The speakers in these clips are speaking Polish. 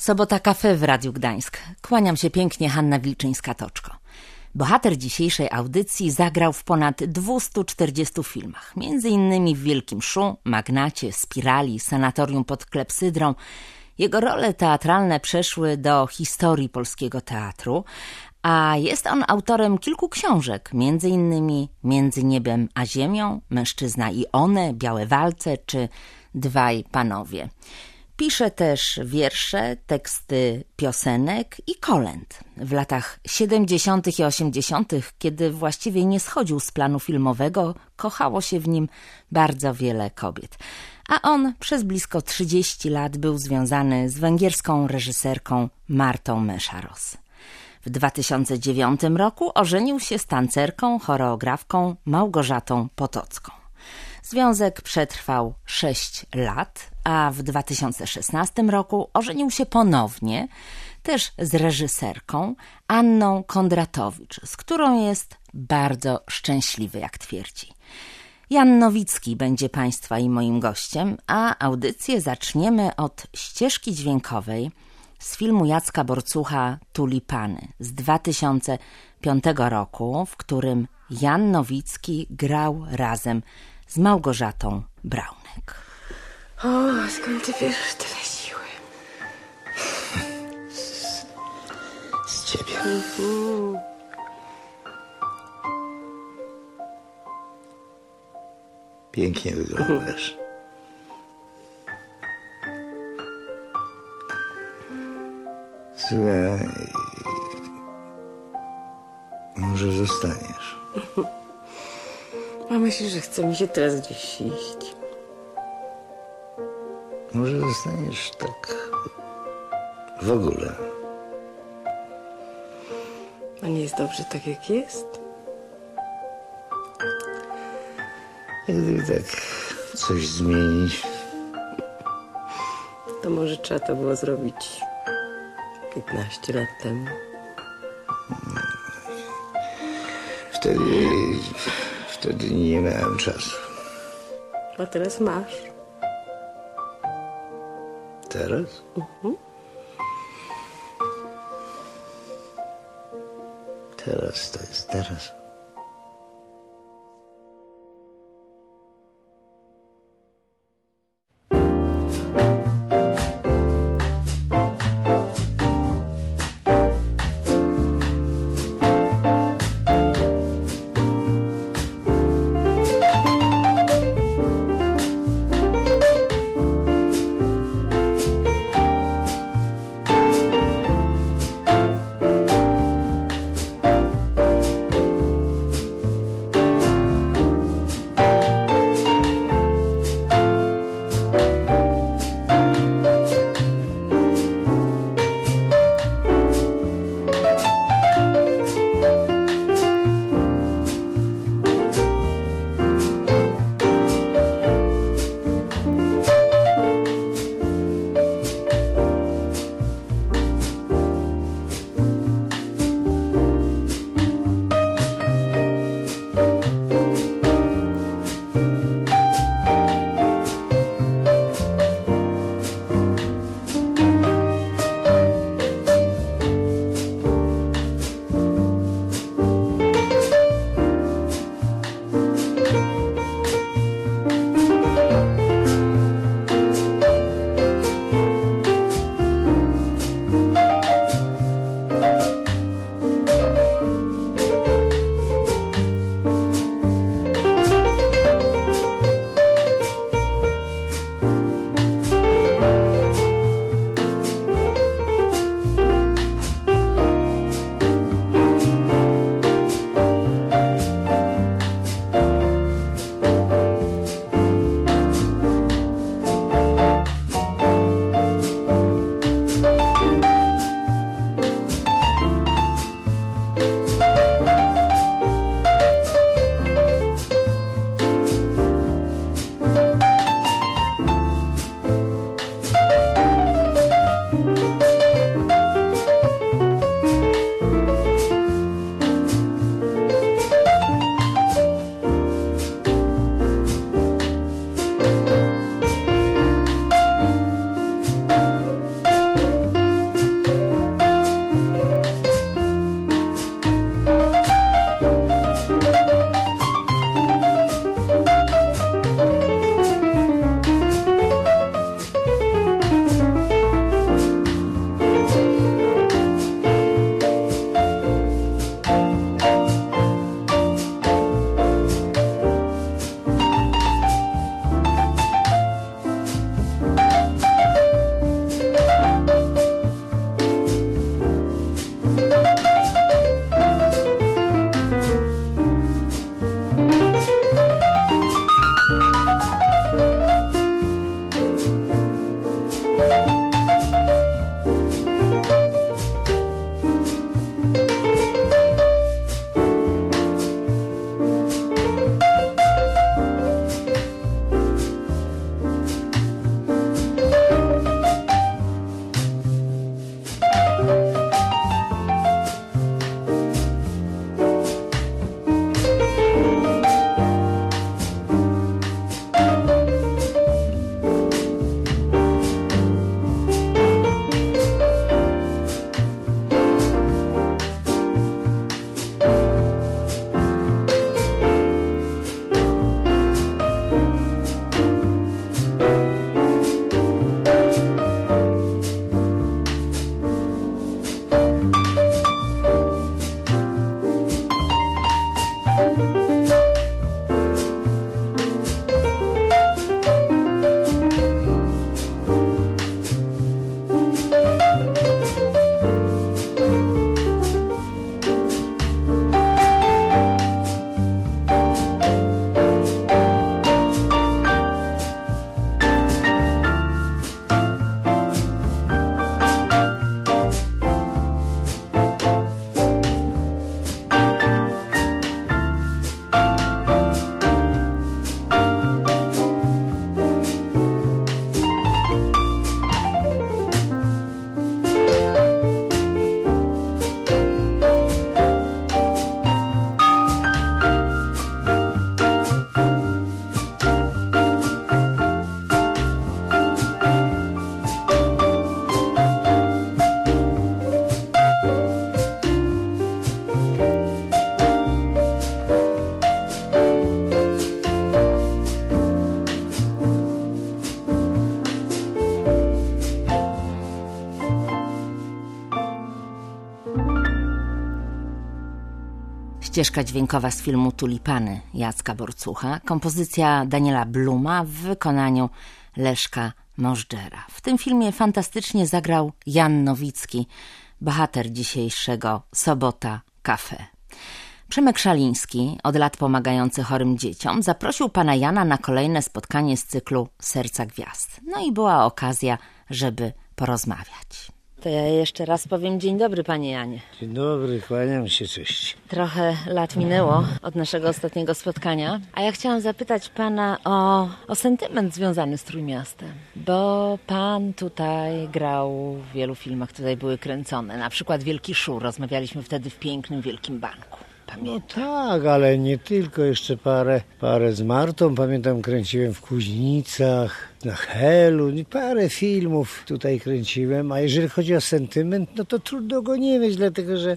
Sobota Cafe w Radiu Gdańsk. Kłaniam się pięknie, Hanna Wilczyńska-Toczko. Bohater dzisiejszej audycji zagrał w ponad 240 filmach, między innymi w Wielkim Szu, Magnacie, Spirali, Sanatorium pod Klepsydrą. Jego role teatralne przeszły do historii polskiego teatru, a jest on autorem kilku książek, między innymi Między niebem a ziemią, Mężczyzna i one, Białe walce czy Dwaj panowie. Pisze też wiersze, teksty piosenek i kolęd. W latach 70. i 80., kiedy właściwie nie schodził z planu filmowego, kochało się w nim bardzo wiele kobiet. A on przez blisko 30 lat był związany z węgierską reżyserką Martą Meszaros. W 2009 roku ożenił się z tancerką, choreografką Małgorzatą Potocką. Związek przetrwał 6 lat, a w 2016 roku ożenił się ponownie, też z reżyserką Anną Kondratowicz, z którą jest bardzo szczęśliwy, jak twierdzi. Jan Nowicki będzie Państwa i moim gościem, a audycję zaczniemy od ścieżki dźwiękowej z filmu Jacka Borcucha Tulipany z 2005 roku, w którym Jan Nowicki grał razem z Małgorzatą Braunek. O, skąd ty bierzesz tyle siły? Z ciebie. Pięknie wyglądasz. Słuchaj, może zostaniesz. A myślisz, że chce mi się teraz gdzieś iść? Może zostaniesz tak w ogóle. A nie jest dobrze tak, jak jest? Gdyby tak coś zmienić, To może trzeba to było zrobić 15 lat temu. wtedy nie miałem czasu. A teraz masz. Teraz? Teraz to jest teraz. Ścieżka dźwiękowa z filmu Tulipany Jacka Borcucha, kompozycja Daniela Bluma w wykonaniu Leszka Możdżera. W tym filmie fantastycznie zagrał Jan Nowicki, bohater dzisiejszego Sobota Cafe. Przemek Szaliński, od lat pomagający chorym dzieciom, zaprosił pana Jana na kolejne spotkanie z cyklu Serca Gwiazd. No i była okazja, żeby porozmawiać. To ja jeszcze raz powiem dzień dobry, panie Janie. Dzień dobry, kłaniam się, cześć. Trochę lat minęło od naszego ostatniego spotkania, a ja chciałam zapytać pana o sentyment związany z Trójmiastem, bo pan tutaj grał w wielu filmach, tutaj były kręcone, na przykład Wielki Szur, rozmawialiśmy wtedy w pięknym Wielkim Banku. No tak, ale nie tylko, jeszcze parę z Martą, pamiętam, kręciłem w Kuźnicach, na Helu, parę filmów tutaj kręciłem, a jeżeli chodzi o sentyment, no to trudno go nie mieć, dlatego że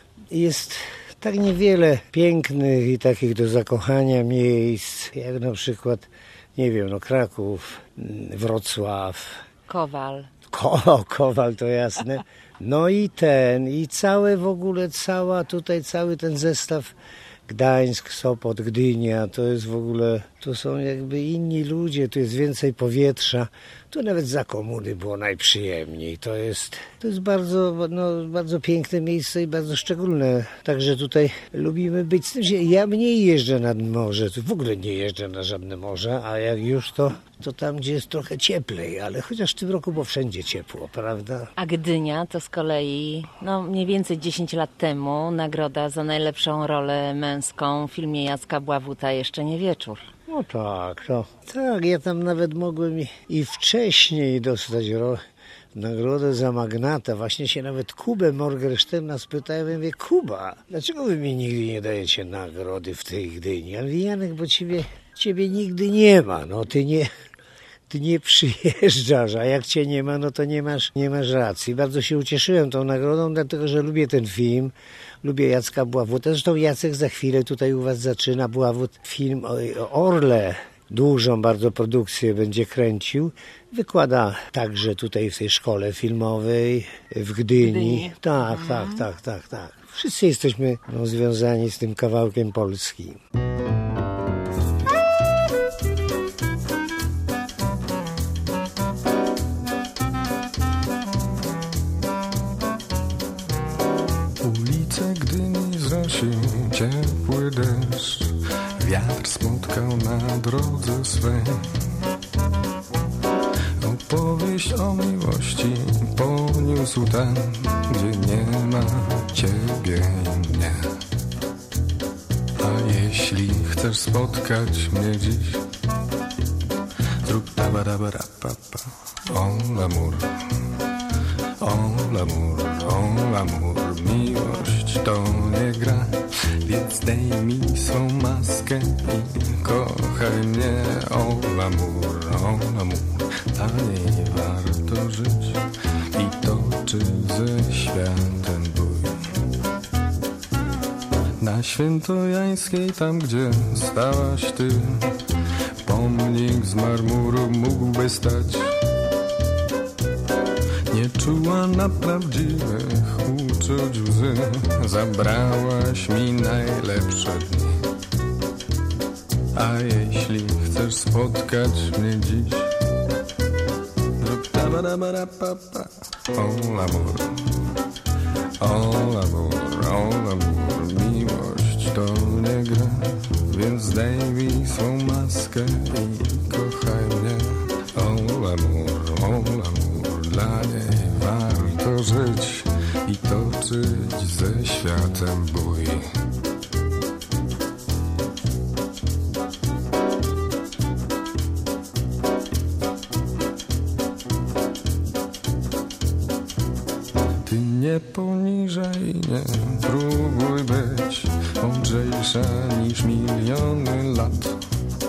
jest tak niewiele pięknych i takich do zakochania miejsc, jak na przykład, nie wiem, no Kraków, Wrocław. Kowal. Kowal, to jasne. No i całe w ogóle, cały ten zestaw Gdańsk, Sopot, Gdynia, to jest w ogóle, to są jakby inni ludzie, tu jest więcej powietrza. Tu nawet za komuny było najprzyjemniej. To jest bardzo piękne miejsce i bardzo szczególne. Także tutaj lubimy być. Z tym, że ja mniej jeżdżę nad morze, tu w ogóle nie jeżdżę na żadne morze, a jak już to tam, gdzie jest trochę cieplej, ale chociaż w tym roku było wszędzie ciepło, prawda? A Gdynia to z kolei, mniej więcej 10 lat temu nagroda za najlepszą rolę męską w filmie Jacka Bławuta Jeszcze nie wieczór. No tak, ja tam nawet mogłem i wcześniej dostać nagrodę za Magnata. Właśnie się nawet Kubę Morgensterna spytałem, ja mówię, Kuba, dlaczego wy mi nigdy nie dajecie nagrody w tej Gdyni? Ale Janek, bo ciebie nigdy nie ma, ty nie przyjeżdżasz, a jak cię nie ma, no to nie masz racji. Bardzo się ucieszyłem tą nagrodą, dlatego że lubię ten film, lubię Jacka Bławuta. Zresztą Jacek za chwilę tutaj u was zaczyna, Bławut, film o Orle. Dużą bardzo produkcję będzie kręcił. Wykłada także tutaj w tej szkole filmowej w Gdyni. Tak. Wszyscy jesteśmy związani z tym kawałkiem Polski. Ulice Gdyni zrosił ciepły deszcz, wiatr spotkał na drodze swej. Opowieść o miłości poniósł ten, gdzie nie ma ciebie i mnie. A jeśli chcesz spotkać mnie dziś, zrób tabarabara-papa, o l'amour. O l'amour, o l'amour, miłość to nie gra, więc zdejmij swą maskę i kochaj mnie. O l'amour, taniej warto żyć i toczy ze światem bój. Na Świętojańskiej, tam gdzie stałaś ty, pomnik z marmuru mógłby stać. Nie czuła na prawdziwych uczuć łzy, zabrałaś mi najlepsze dni. A jeśli chcesz spotkać mnie dziś, rób tabarabara-papa, O l'amour, o l'amour, o l'amour, miłość to nie gra, więc zdejmij swą maskę i kochaj mnie. O l'amour, dla niej warto żyć i toczyć ze światem bój. Nie poniżej, nie próbuj być mądrzejsza niż miliony lat.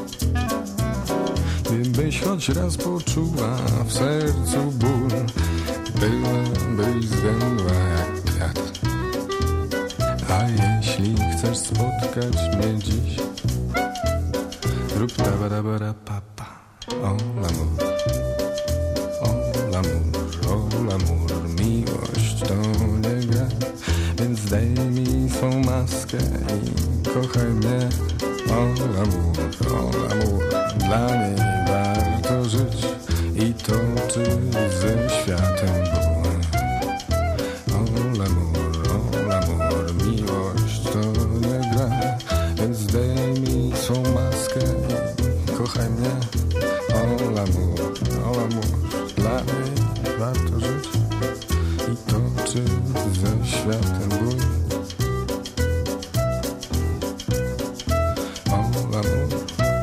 Gdybyś choć raz poczuła w sercu ból, byłabyś zwiędła jak kwiat. A jeśli chcesz spotkać mnie dziś, rób tabara papa. O l'amour, o l'amour, o l'amour, miłość to nie gra, więc zdejmij swą maskę i kochaj mnie. O l'amour, dla niej warto żyć i toczyć ze światem bój. O l'amour, miłość to nie gra, więc zdejmij swą maskę i kochaj mnie. O l'amour, dla niej warto żyć i toczyć ze światem bój. O l'amour.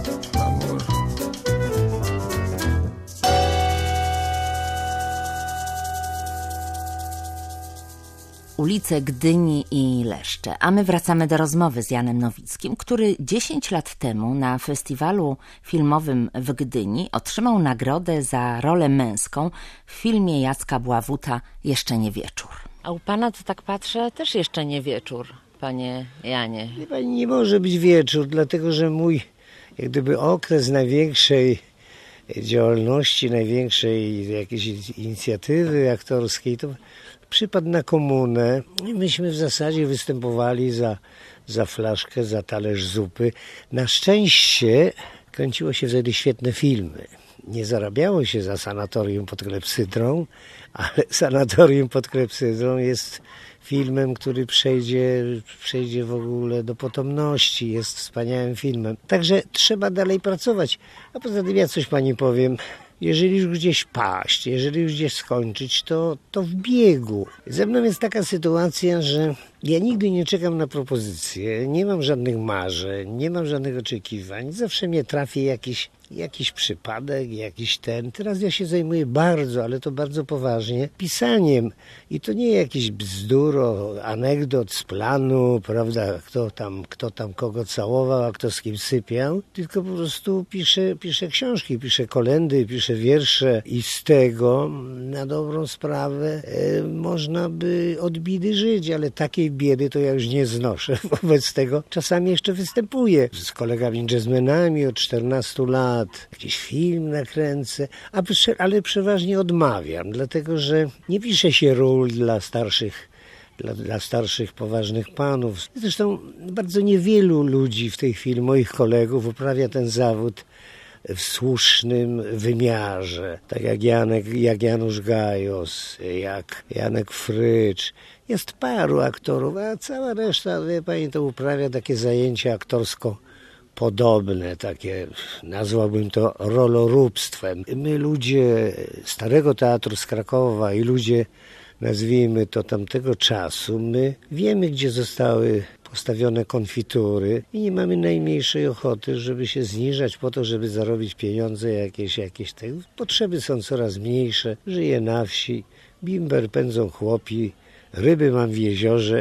Ulice Gdyni i Leszcze. A my wracamy do rozmowy z Janem Nowickim, który 10 lat temu na festiwalu filmowym w Gdyni otrzymał nagrodę za rolę męską w filmie Jacka Bławuta Jeszcze nie wieczór. A u pana, to tak patrzę, też jeszcze nie wieczór, panie Janie. Pani, nie może być wieczór, dlatego że mój jak gdyby okres największej działalności, największej jakiejś inicjatywy aktorskiej to przypadł na komunę i myśmy w zasadzie występowali za flaszkę, za talerz zupy. Na szczęście kręciło się wtedy świetne filmy. Nie zarabiało się za Sanatorium pod Klepsydrą, ale Sanatorium pod Klepsydrą jest filmem, który przejdzie w ogóle do potomności. Jest wspaniałym filmem. Także trzeba dalej pracować. A poza tym ja coś pani powiem. Jeżeli już gdzieś paść, jeżeli już gdzieś skończyć, to w biegu. Ze mną jest taka sytuacja, że ja nigdy nie czekam na propozycje, nie mam żadnych marzeń, nie mam żadnych oczekiwań. Zawsze mnie trafi jakiś przypadek, Teraz ja się zajmuję bardzo, ale to bardzo poważnie, pisaniem. I to nie jakiś bzduro, anegdot z planu, prawda, kto tam kogo całował, a kto z kim sypiał, tylko po prostu piszę książki, piszę kolendy, piszę wiersze i z tego na dobrą sprawę można by od biedy żyć, ale takiej biedy to ja już nie znoszę. Wobec tego czasami jeszcze występuję z kolegami jazzmenami od 14 lat, jakiś film nakręcę, ale przeważnie odmawiam, dlatego że nie pisze się ról dla starszych, poważnych panów. Zresztą bardzo niewielu ludzi w tej chwili, moich kolegów, uprawia ten zawód w słusznym wymiarze. Tak jak Janusz Gajos, jak Janek Frycz. Jest paru aktorów, a cała reszta, wie pani, to uprawia takie zajęcia aktorsko-podobne, takie, nazwałbym to roloróbstwem. My ludzie Starego Teatru z Krakowa i ludzie, nazwijmy to tamtego czasu, my wiemy, gdzie zostały postawione konfitury i nie mamy najmniejszej ochoty, żeby się zniżać po to, żeby zarobić pieniądze jakieś te. Potrzeby są coraz mniejsze, żyję na wsi, bimber pędzą chłopi, ryby mam w jeziorze.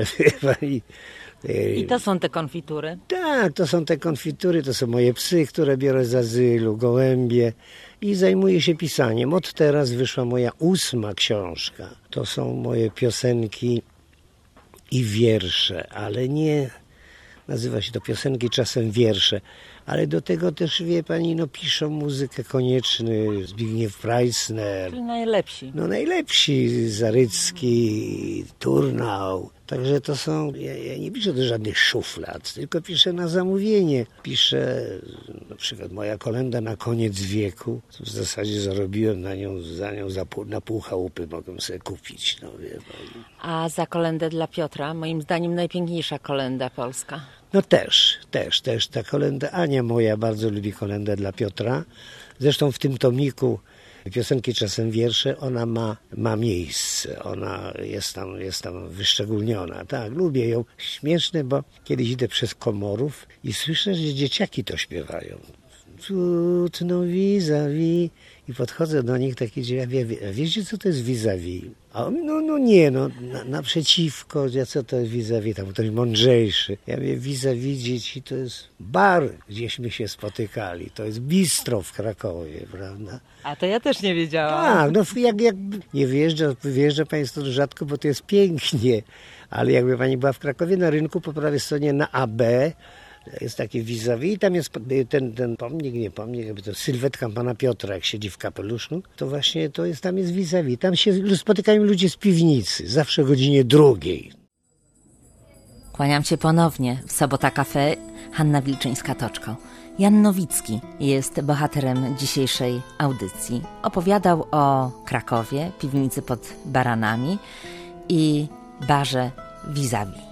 I to są te konfitury? Tak, to są te konfitury, to są moje psy, które biorę z azylu, gołębie i zajmuję się pisaniem. Od teraz wyszła moja 8. książka. To są moje piosenki i wiersze, ale nie nazywa się to piosenki, czasem wiersze, ale do tego też, wie pani, piszą muzykę Konieczny, Zbigniew Preissner. Czyli najlepsi. Najlepsi, Zarycki, Turnał. Także to są, ja nie piszę do żadnych szuflad, tylko piszę na zamówienie. Piszę na przykład moja kolenda na koniec wieku. W zasadzie zarobiłem na pół chałupy, mogę sobie kupić. Wie pani. A za kolendę dla Piotra, moim zdaniem najpiękniejsza kolenda polska. Też ta kolenda. Ania moja bardzo lubi kolendę dla Piotra. Zresztą w tym tomiku Piosenki, czasem wiersze, ona ma miejsce. Ona jest tam wyszczególniona. Tak, lubię ją. Śmieszne, bo kiedyś idę przez Komorów i słyszę, że dzieciaki to śpiewają. Trudno vis-a-vis. I podchodzę do nich taki dzień, wiecie co to jest vis-a-vis? A on, nie, naprzeciwko, co to jest vis-a-vis, tam ktoś mądrzejszy. Ja mówię, vis-a-vis dzieci to jest bar, gdzieśmy się spotykali, to jest bistro w Krakowie, prawda? A to ja też nie wiedziałam. Tak, jak nie wyjeżdża państwo rzadko, bo to jest pięknie, ale jakby pani była w Krakowie na rynku po prawej stronie na AB, jest takie vis-a-vis i tam jest ten pomnik, jakby to sylwetka pana Piotra, jak siedzi w kapeluszu, to właśnie tam jest vis-a-vis. Tam się spotykają ludzie z piwnicy, zawsze o godzinie 2. Kłaniam się ponownie. W Sobota Cafe, Hanna Wilczyńska-Toczko. Jan Nowicki jest bohaterem dzisiejszej audycji. Opowiadał o Krakowie, piwnicy pod Baranami i barze vis-a-vis.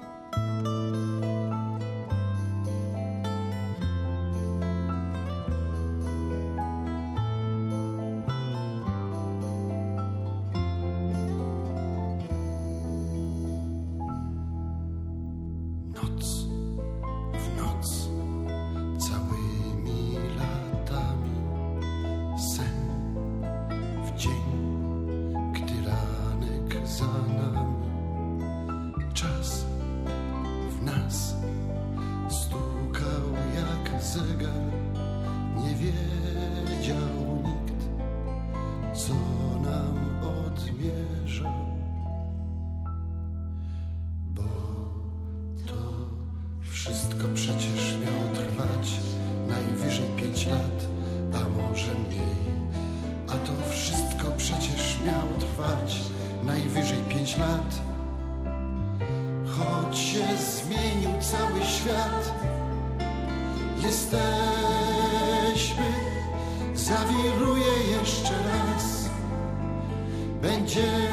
Wszystko przecież miało trwać najwyżej 5 lat, a może mniej. A to wszystko przecież miało trwać najwyżej 5 lat. Choć się zmienił cały świat, jesteśmy, zawiruje jeszcze raz. Będziemy.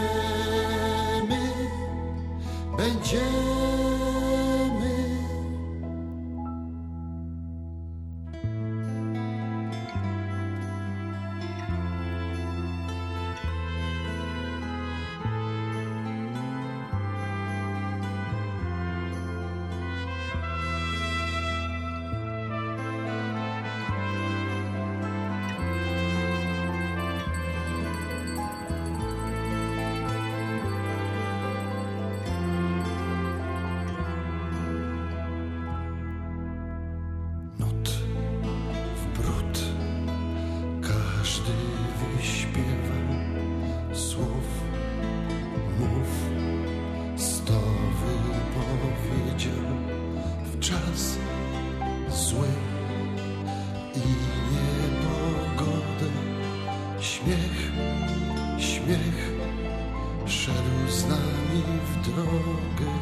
Śmiech szedł z nami w drogę.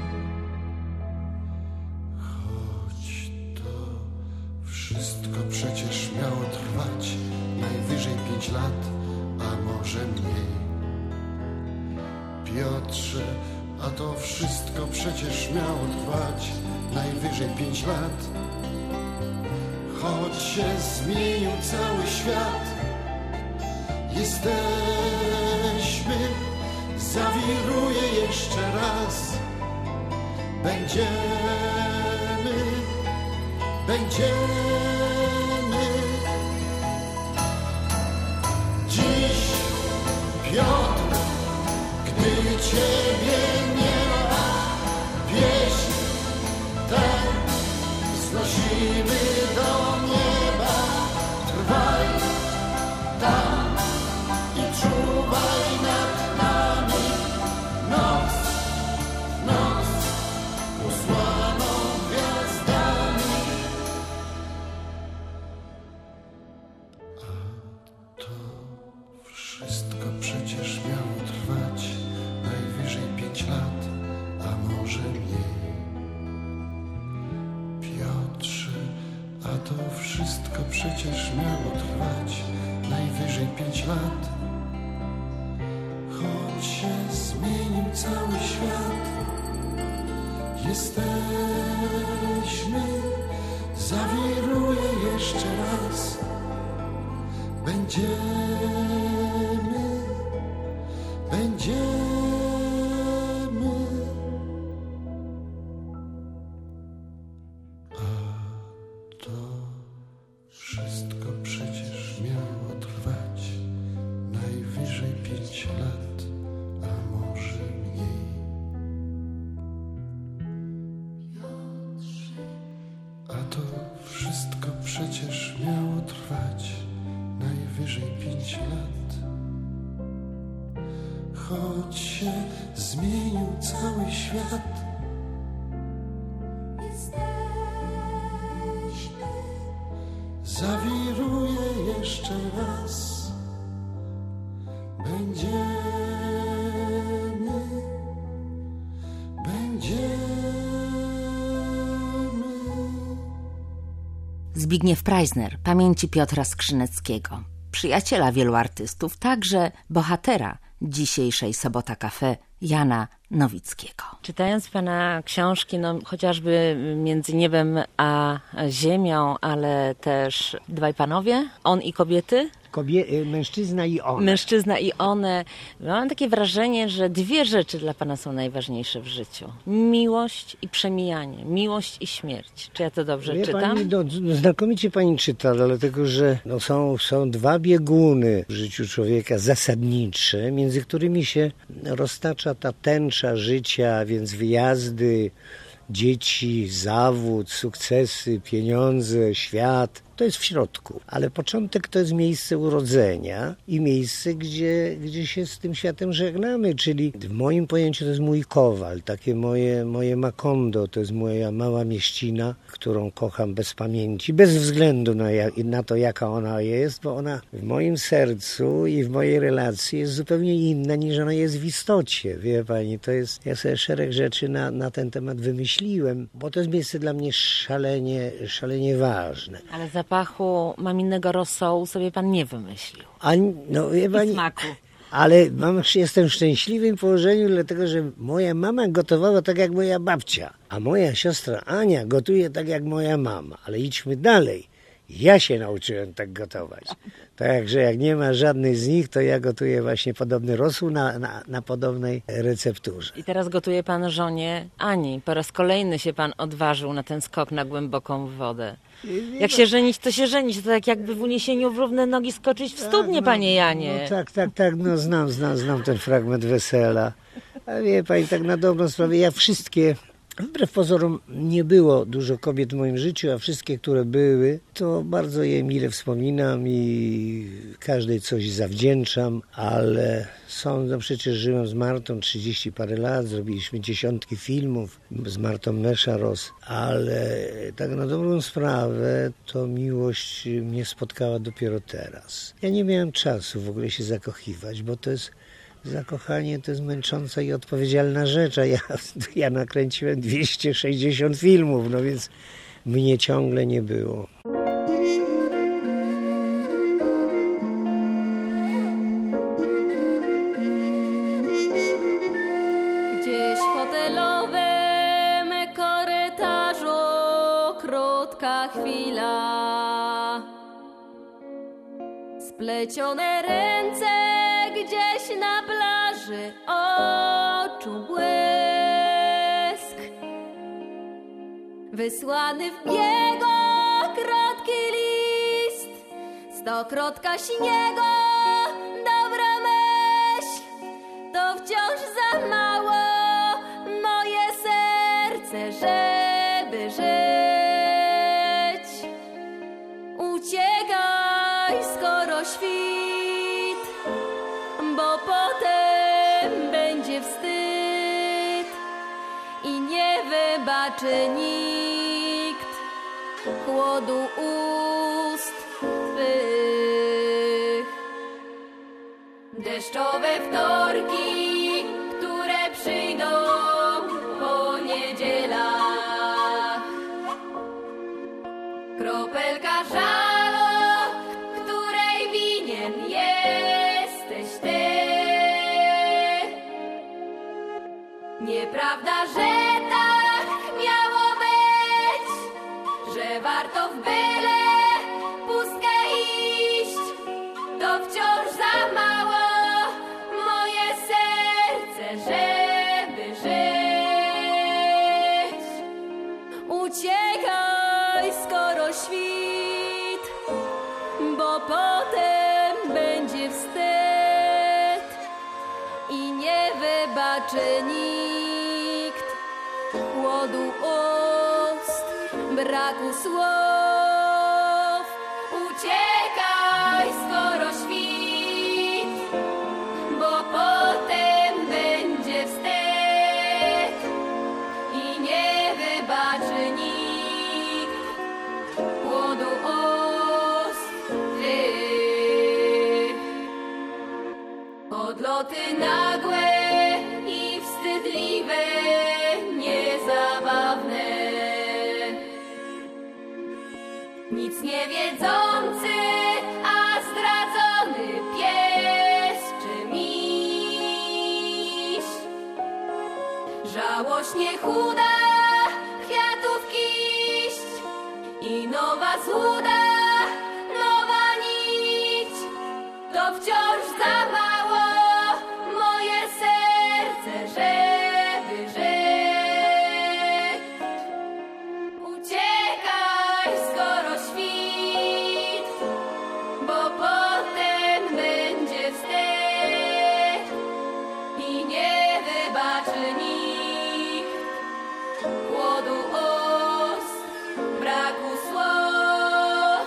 Choć to wszystko przecież miało trwać najwyżej 5 lat, a może mniej. Piotrze, a to wszystko przecież miało trwać najwyżej 5 lat. Choć się zmienił cały świat, jesteśmy, zawiruje jeszcze raz. Będziemy. Dziś, Piotr, gdy Ciebie nie ma, pieśń tę wznosimy do nieba. Trwaj tam i czuwaj nad nami. Noc usłaną gwiazdami. wszystko przecież miało trwać najwyżej 5 lat. Choć się zmienił cały świat, jesteśmy, zawiruje jeszcze raz. Będziemy, a to wszystko przecież miało trwać najwyżej 5 lat, a może mniej. A to wszystko przecież miało trwać najwyżej 5 lat. Choć się zmienił cały świat, zawiruje jeszcze raz. Będziemy. Zbigniew Preissner, pamięci Piotra Skrzyneckiego, przyjaciela wielu artystów, także bohatera dzisiejszej Sobota Cafe, Jana Nowickiego. Czytając pana książki, chociażby Między niebem a ziemią, ale też Dwaj panowie, On i kobiety. Mężczyzna i one. Mężczyzna i one. Mam takie wrażenie, że dwie rzeczy dla pana są najważniejsze w życiu. Miłość i przemijanie. Miłość i śmierć. Czy ja to dobrze czytam? Pani, znakomicie pani czyta, dlatego że są dwa bieguny w życiu człowieka zasadnicze, między którymi się roztacza ta tęcza życia, więc wyjazdy, dzieci, zawód, sukcesy, pieniądze, świat. To jest w środku, ale początek to jest miejsce urodzenia i miejsce, gdzie się z tym światem żegnamy, czyli w moim pojęciu to jest mój Kowal, takie moje Macondo, to jest moja mała mieścina, którą kocham bez pamięci, bez względu na to, jaka ona jest, bo ona w moim sercu i w mojej relacji jest zupełnie inna, niż ona jest w istocie, wie pani, to jest, ja sobie szereg rzeczy na ten temat wymyśliłem, bo to jest miejsce dla mnie szalenie ważne. Ale zapachu maminnego rosołu sobie pan nie wymyślił. Wie pani, smaku. Ale jestem w szczęśliwym położeniu, dlatego że moja mama gotowała tak jak moja babcia, a moja siostra Ania gotuje tak jak moja mama. Ale idźmy dalej. Ja się nauczyłem tak gotować. Także jak nie ma żadnej z nich, to ja gotuję właśnie podobny rosół na podobnej recepturze. I teraz gotuje pan żonie Ani. Po raz kolejny się pan odważył na ten skok na głęboką wodę. Jak się żenić, to się żenić. To tak jakby w uniesieniu w równe nogi skoczyć w studnie, panie Janie. Znam ten fragment wesela. A wie pani, tak na dobrą sprawę, ja wszystkie... Wbrew pozorom nie było dużo kobiet w moim życiu, a wszystkie, które były, to bardzo je mile wspominam i każdej coś zawdzięczam, ale przecież żyłem z Martą 30 parę lat, zrobiliśmy dziesiątki filmów z Martą Meszaros, ale tak na dobrą sprawę to miłość mnie spotkała dopiero teraz. Ja nie miałem czasu w ogóle się zakochiwać, bo to jest... Zakochanie to jest męcząca i odpowiedzialna rzecz, a ja nakręciłem 260 filmów, no więc mnie ciągle nie było. Gdzieś w hotelowym korytarzu krótka chwila, splecione ręce gdzieś na plaży, oczu błysk, wysłany w biegokrótki list, stokrotka śniegu, dobra myśl, to wciąż za mało moje serce, żeby żyć. Uciekaj, skoro świt, bo potem będzie wstyd i nie wybaczy nikt chłodu ust twych. Deszczowe wtorki, które przyjdą po niedzielach, kropelka żalu Nieprawda, że tak miało być, że warto w byle pustkę iść, to wciąż za mało moje serce, żeby żyć. Uciekaj, skoro świt, bo potem będzie wstyd i nie wybaczy nikt chłodu ust, braku słów. Uciekaj, skoro świt, bo potem będzie wstyd i nie wybaczy nikt chłodu ust twych. Odloty nagłe i wstydliwe, niezabawne, nic nie wiedzący, a zdradzony pies czy miś. Żałośnie chuda kwiatów kiść i nowa złuda, nowa nić, to wciąż za mało moje serce, żeby żyć. Uciekaj, skoro świt, bo potem będzie wstyd i nie wybaczy nikt chłodu ust, braku słów.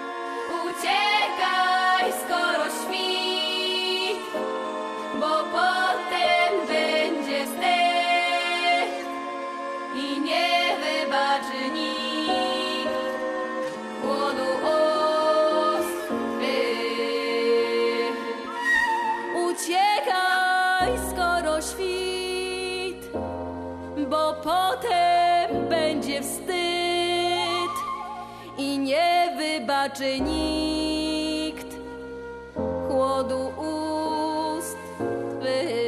Uciekaj, skoro świt, bo potem będzie wstyd i nie wybaczy nikt chłodu ust twych. Uciekaj, skoro świt, bo potem będzie wstyd i nie wybaczy nikt chłodu ust twych.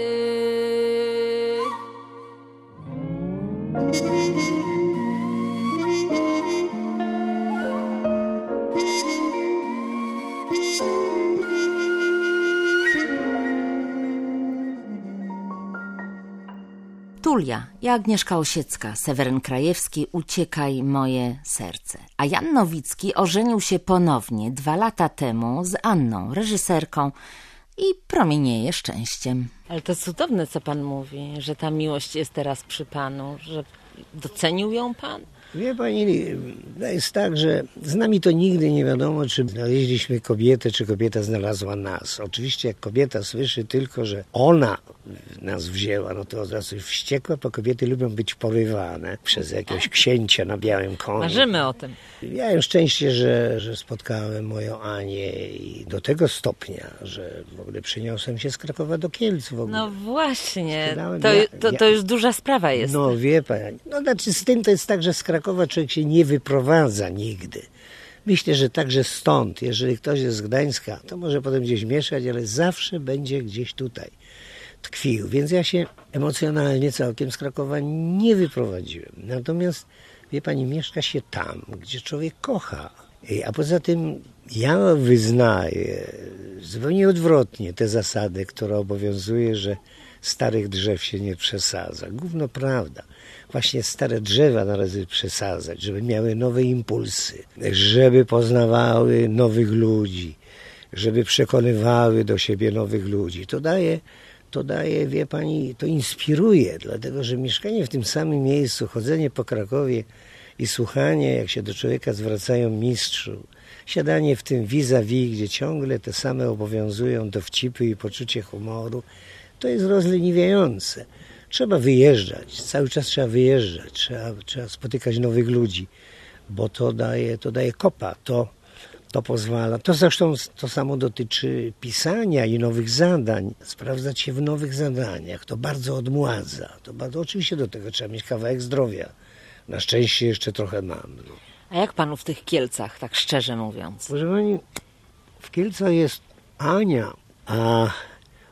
Tulia i Agnieszka Osiecka, Seweryn Krajewski, Uciekaj moje serce. A Jan Nowicki ożenił się ponownie 2 lata temu z Anną, reżyserką, i promienieje szczęściem. Ale to cudowne, co pan mówi, że ta miłość jest teraz przy panu, że docenił ją pan? Wie pani, to jest tak, że z nami to nigdy nie wiadomo, czy znaleźliśmy kobietę, czy kobieta znalazła nas. Oczywiście jak kobieta słyszy tylko, że ona nas wzięła, no to od razu jest wściekła, bo kobiety lubią być porywane przez jakiegoś księcia na białym koniu. Marzymy o tym. Miałem szczęście, że spotkałem moją Anię i do tego stopnia, że w ogóle przeniosłem się z Krakowa do Kielc w ogóle. No właśnie, Sprzedałem to już duża sprawa jest. No wie pani, no znaczy z tym to jest tak, że z Krakowa człowiek się nie wyprowadza nigdy. Myślę, że także stąd, jeżeli ktoś jest z Gdańska, to może potem gdzieś mieszkać, ale zawsze będzie gdzieś tutaj tkwił. Więc ja się emocjonalnie całkiem z Krakowa nie wyprowadziłem. Natomiast, wie pani, mieszka się tam, gdzie człowiek kocha. A poza tym ja wyznaję zupełnie odwrotnie te zasady, które obowiązuje, że starych drzew się nie przesadza. Gówno prawda. Właśnie stare drzewa należy przesadzać, żeby miały nowe impulsy, żeby poznawały nowych ludzi, żeby przekonywały do siebie nowych ludzi. To daje, wie pani, to inspiruje, dlatego że mieszkanie w tym samym miejscu, chodzenie po Krakowie i słuchanie, jak się do człowieka zwracają mistrzu, siadanie w tym vis-a-vis, gdzie ciągle te same obowiązują dowcipy i poczucie humoru, to jest rozleniwiające. Trzeba wyjeżdżać, cały czas trzeba wyjeżdżać, trzeba spotykać nowych ludzi, bo to daje kopa, to pozwala. To zresztą to samo dotyczy pisania i nowych zadań. Sprawdzać się w nowych zadaniach, to bardzo odmładza. Oczywiście do tego trzeba mieć kawałek zdrowia. Na szczęście jeszcze trochę mam. A jak panu w tych Kielcach, tak szczerze mówiąc? Proszę pani, w Kielcach jest Ania, a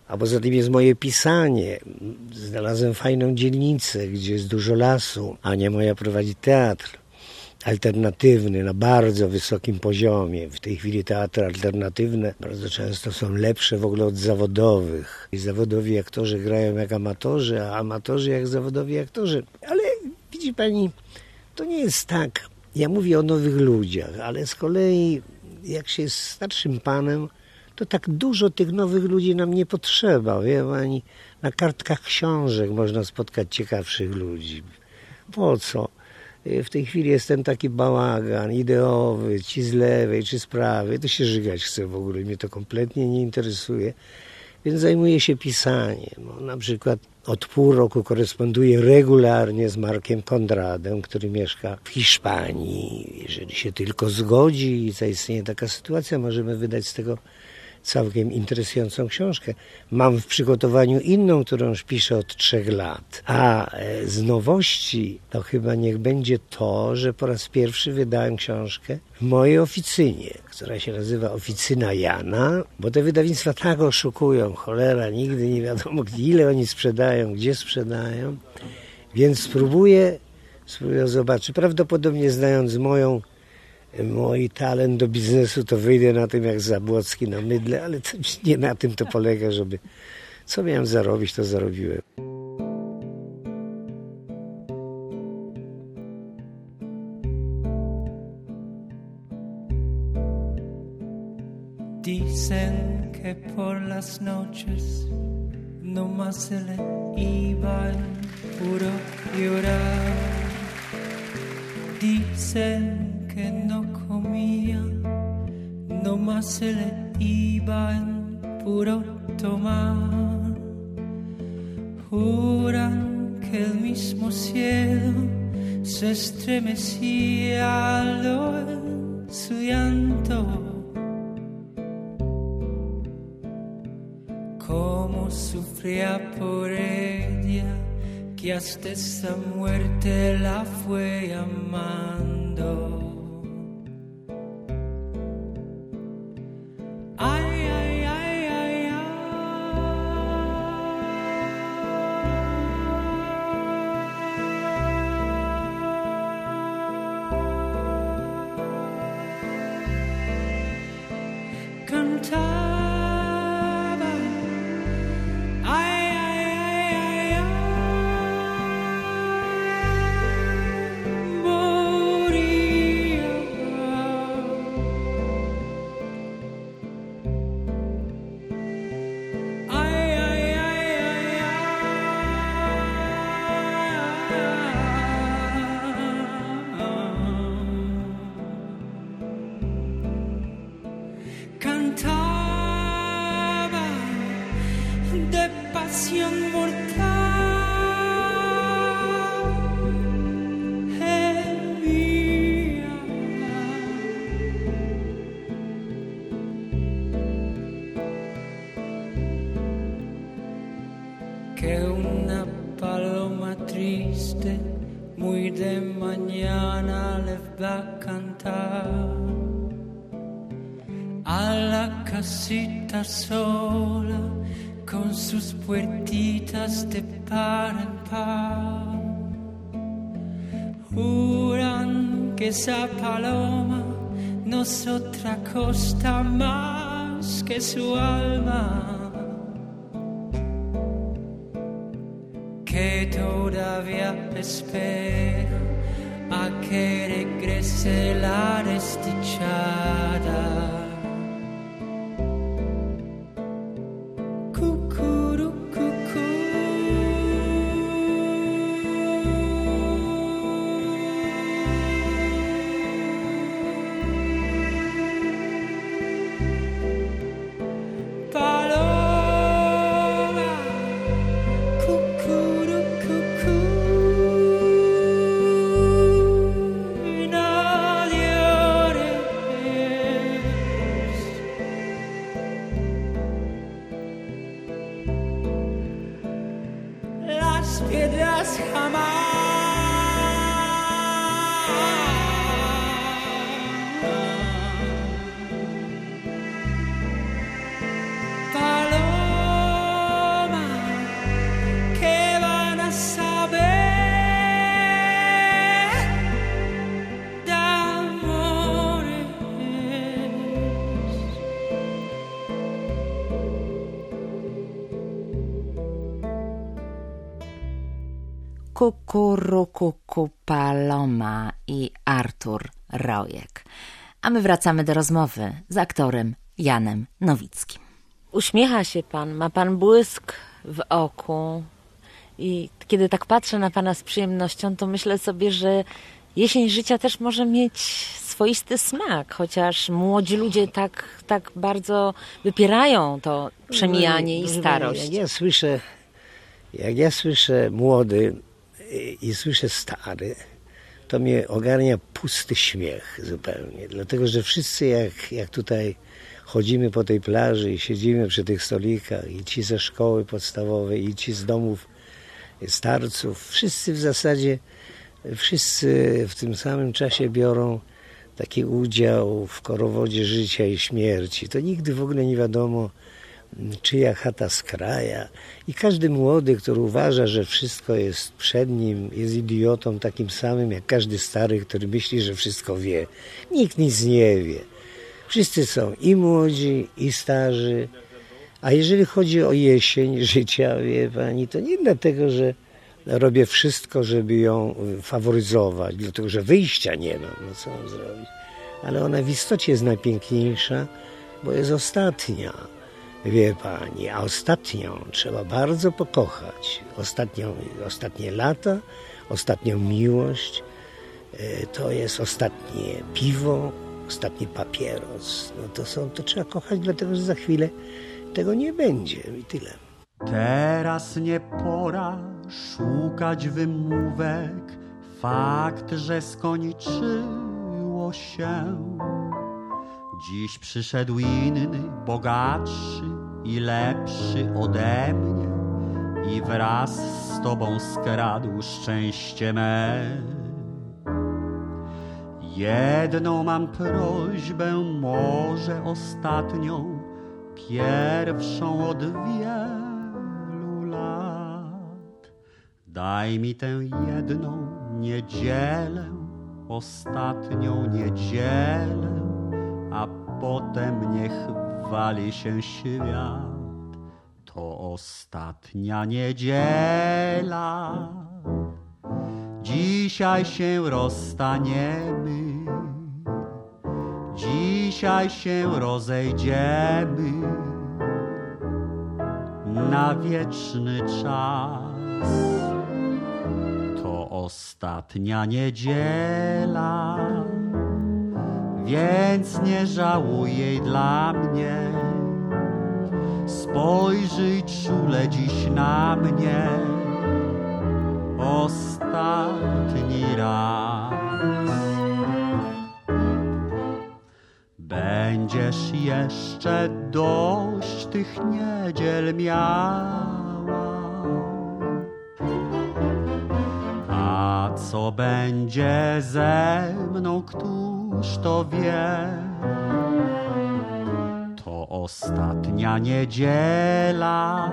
A poza tym jest moje pisanie. Znalazłem fajną dzielnicę, gdzie jest dużo lasu. Ania moja prowadzi teatr alternatywny na bardzo wysokim poziomie. W tej chwili teatry alternatywne bardzo często są lepsze w ogóle od zawodowych. I zawodowi aktorzy grają jak amatorzy, a amatorzy jak zawodowi aktorzy. Ale widzi pani, to nie jest tak. Ja mówię o nowych ludziach, ale z kolei jak się jest starszym panem, to tak dużo tych nowych ludzi nam nie potrzeba. Wie pani, na kartkach książek można spotkać ciekawszych ludzi. Po co? W tej chwili jest ten taki bałagan ideowy, ci z lewej, czy z prawej. To się żygać chce w ogóle, mnie to kompletnie nie interesuje. Więc zajmuję się pisaniem. No, na przykład od pół roku koresponduję regularnie z Markiem Konradem, który mieszka w Hiszpanii. Jeżeli się tylko zgodzi i zaistnieje taka sytuacja, możemy wydać z tego całkiem interesującą książkę. Mam w przygotowaniu inną, którą już piszę od 3 lat. A z nowości to chyba niech będzie to, że po raz pierwszy wydałem książkę w mojej oficynie, która się nazywa Oficyna Jana, bo te wydawnictwa tak oszukują, cholera, nigdy nie wiadomo, ile oni sprzedają, gdzie sprzedają. Więc spróbuję zobaczyć. Prawdopodobnie znając mój talent do biznesu, to wyjdę na tym jak Zabłocki na mydle, ale to nie na tym to polega, żeby co miałem zarobić, to zarobiłem. Dicen que por las noches no más se le iba el puro llorar. Dicen que no comía, no más se le iba en puro tomar. Juran que el mismo cielo se estremecía al oír su llanto. Cómo sufría por ella, que hasta esa muerte la fue llamando. Ay, ay, ay, ay, ay. Cantaba. Cantaba de pasión mortal, gemía. Que una paloma triste muy de mañana le va a cantar a la casita sola con sus puertitas de par en par. Juran que esa paloma no es otra cosa más que su alma, que todavía espera a que regrese la desdichada. Piedras jamás paloma Kukurukuku Paloma i Artur Rojek. A my wracamy do rozmowy z aktorem Janem Nowickim. Uśmiecha się pan, ma pan błysk w oku i kiedy tak patrzę na pana z przyjemnością, to myślę sobie, że jesień życia też może mieć swoisty smak, chociaż młodzi ludzie tak bardzo wypierają to przemijanie i starość. Jak ja słyszę młody i słyszę stary, to mnie ogarnia pusty śmiech zupełnie. Dlatego, że wszyscy jak tutaj chodzimy po tej plaży i siedzimy przy tych stolikach, i ci ze szkoły podstawowej, i ci z domów starców, wszyscy w zasadzie, wszyscy w tym samym czasie biorą taki udział w korowodzie życia i śmierci. To nigdy w ogóle nie wiadomo, czyja chata z kraja. I każdy młody, który uważa, że wszystko jest przed nim, jest idiotą takim samym jak każdy stary, który myśli, że wszystko wie. Nikt nic nie wie. Wszyscy są i młodzi, i starzy. A jeżeli chodzi o jesień życia, wie pani, to nie dlatego, że robię wszystko, żeby ją faworyzować, dlatego, że wyjścia nie mam, no co mam zrobić. Ale ona w istocie jest najpiękniejsza, bo jest ostatnia. Wie pani, a ostatnią trzeba bardzo pokochać. Ostatnie lata, ostatnią miłość, to jest ostatnie piwo, ostatni papieros. No to trzeba kochać, dlatego że za chwilę tego nie będzie i tyle. Teraz nie pora szukać wymówek, fakt, że skończyło się. Dziś przyszedł inny, bogatszy i lepszy ode mnie i wraz z tobą skradł szczęście me. Jedną mam prośbę, może ostatnią, pierwszą od wielu lat. Daj mi tę jedną niedzielę, ostatnią niedzielę, a potem niech wali się świat. To ostatnia niedziela, dzisiaj się rozstaniemy, dzisiaj się rozejdziemy na wieczny czas. To ostatnia niedziela, więc nie żałuj jej dla mnie. Spojrzyj czule dziś na mnie ostatni raz. Będziesz jeszcze dość tych niedziel miała, a co będzie ze mną, któż to wie? To ostatnia niedziela,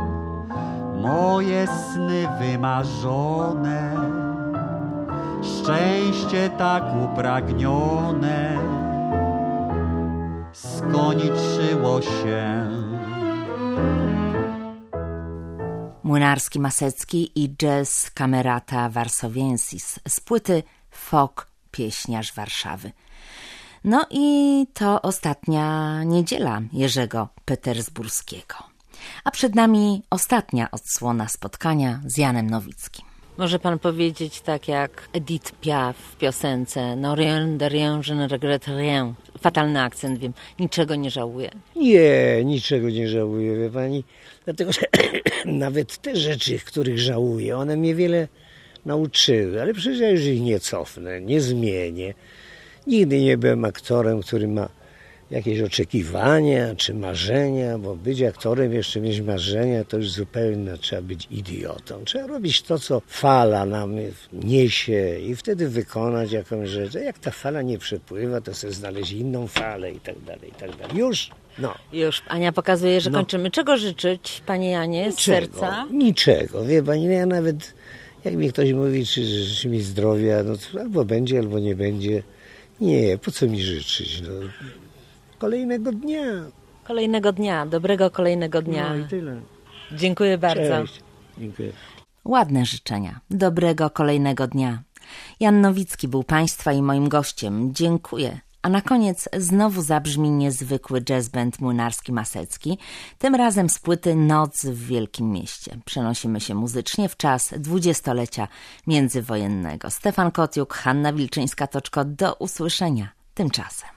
moje sny wymarzone, szczęście tak upragnione skończyło się. Młynarski Masecki i Jazz Camerata Varsoviensis z płyty Folk, pieśniarz Warszawy. No i to ostatnia niedziela Jerzego Petersburskiego. A przed nami ostatnia odsłona spotkania z Janem Nowickim. Może pan powiedzieć tak jak Edith Piaf w piosence No rien de rien, je ne regrette rien. Fatalny akcent, wiem. Niczego nie żałuję. Nie, niczego nie żałuję, wie pani. Dlatego, że nawet te rzeczy, których żałuję, one mnie wiele nauczyły. Ale przecież ja już ich nie cofnę, nie zmienię. Nigdy nie byłem aktorem, który ma jakieś oczekiwania czy marzenia, bo być aktorem, jeszcze mieć marzenia, to już zupełnie trzeba być idiotą. Trzeba robić to, co fala nam niesie i wtedy wykonać jakąś rzecz. A jak ta fala nie przepływa, to sobie znaleźć inną falę i tak dalej, i tak dalej. Już? No. Już. Ania pokazuje, że kończymy. Czego życzyć, panie Janie, z serca? Niczego. Wie pani, ja nawet, jak mi ktoś mówi, czy życzy mi zdrowia, no to albo będzie, albo nie będzie. Nie, po co mi życzyć? No. Kolejnego dnia. Kolejnego dnia, dobrego kolejnego dnia. No i tyle. Dziękuję bardzo. Cześć. Dziękuję. Ładne życzenia. Dobrego kolejnego dnia. Jan Nowicki był Państwa i moim gościem. Dziękuję. A na koniec znowu zabrzmi niezwykły jazz band Młynarski Masecki, tym razem z płyty Noc w Wielkim Mieście. Przenosimy się muzycznie w czas 20-lecia międzywojennego. Stefan Kotiuk, Hanna Wilczyńska-Toczko, do usłyszenia tymczasem.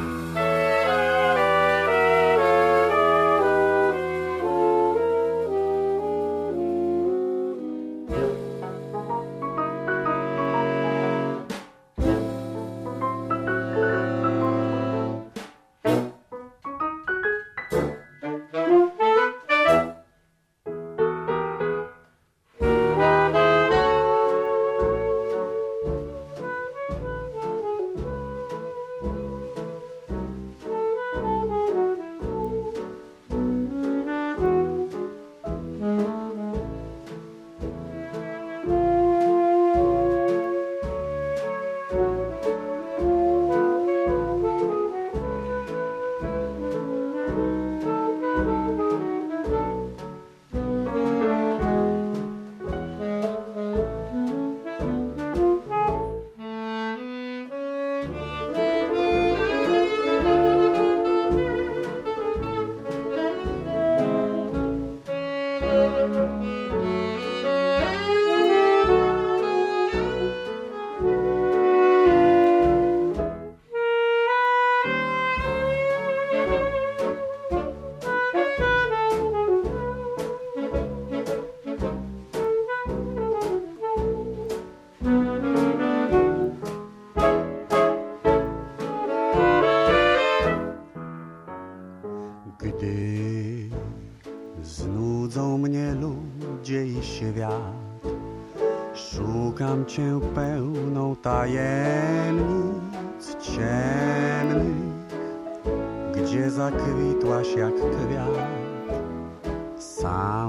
Gdy znudzą mnie ludzie i świat, szukam Cię pełną tajemnic ciemnych, gdzie zakwitłaś jak kwiat. Sam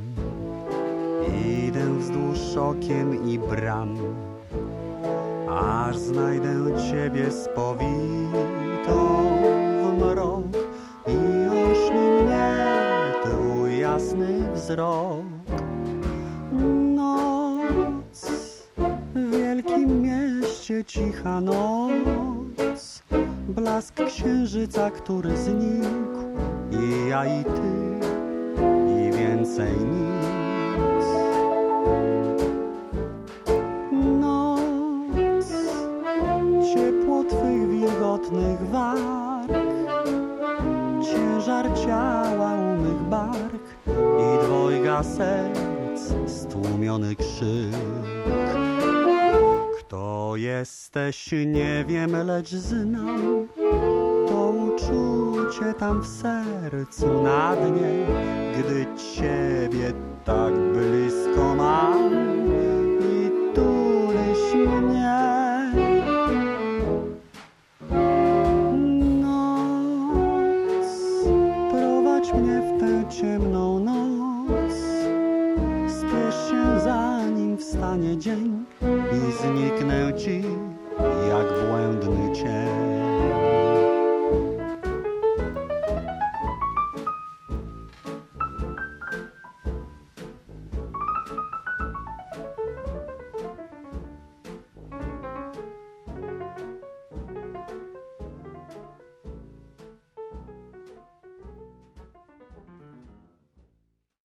idę wzdłuż okien i bram, aż znajdę Ciebie spowitą w mrok i ośni mnie Twój jasny wzrok. Noc w wielkim mieście, cicha noc, blask księżyca, który znikł, i ja i Ty, i więcej nic. Noc, ciepło Twych wilgotnych warg, ciężar ciała u mych bark i dwojga serc, stłumiony krzyk. Kto jesteś, nie wiem, lecz znam to uczucie tam w sercu na dnie, gdy Ciebie tak blisko mam i tulisz mnie. Noc, prowadź mnie w tę ciemną noc, spiesz się zanim wstanie dzień i zniknę Ci jak błędny cień.